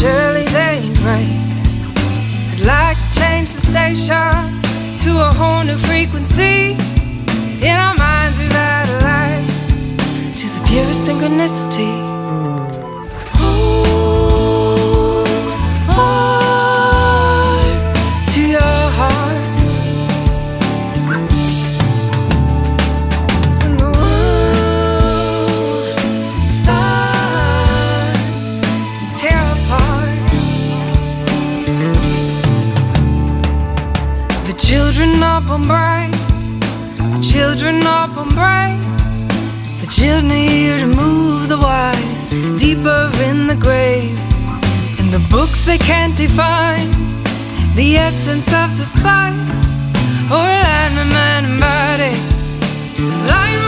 surely they ain't right. I'd like to change the station to a whole new frequency. In our minds we've added lights to the purest synchronicity. To your heart. When the world starts to tear apart, the children up on bright, the children up on bright, the children are here to move the wise deeper in the grave. In the books they can't define the essence of this life, or alignment, mind and body. Light